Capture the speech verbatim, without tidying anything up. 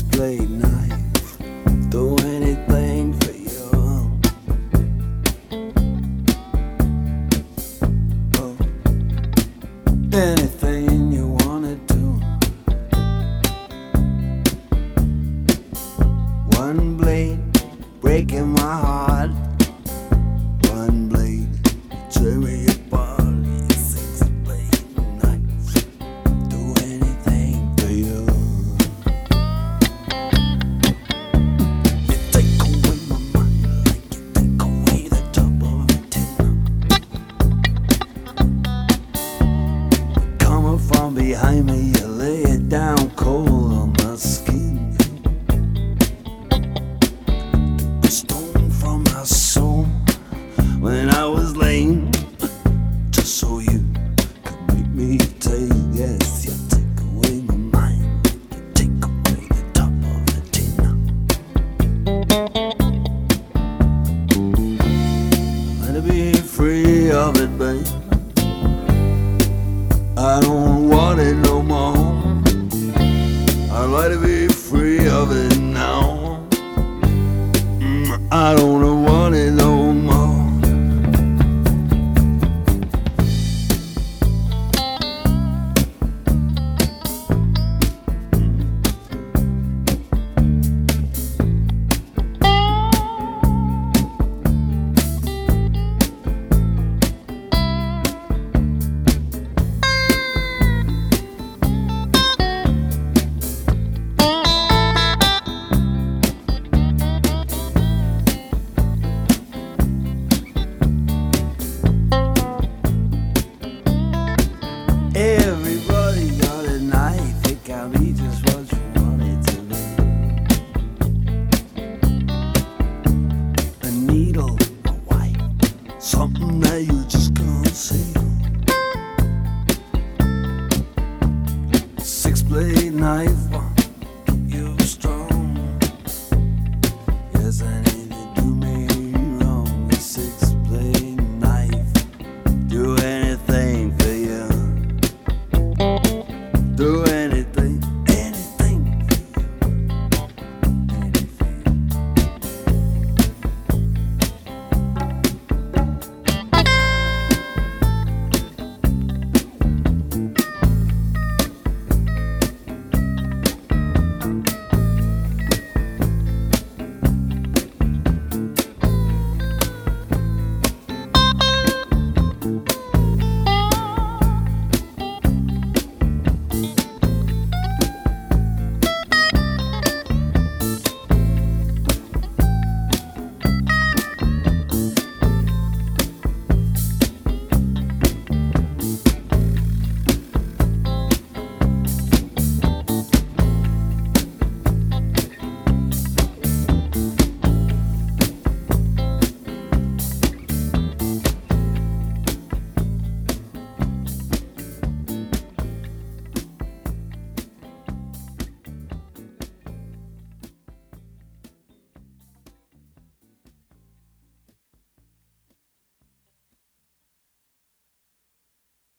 six-blade knife. Do anything for you. Oh, anything you wanna do. One blade breaking my heart. One blade tear me apart. Six-blade knife. Do anything for you. You take away my mind like you take away the top of a tin. Coming from behind me, you lay it down cold on my skin. The stone from my soul when I was lame, just so you could make me take. Yes, you take away my mind, you take away the top of the tin. Let me be free of it, babe. I don't want it no more. I'd like to be free of it now. Mm, I don't want it no more. Everybody got a knife, it can be just what you want it to be. A needle, a white, something that you just can't see. Six-blade knife.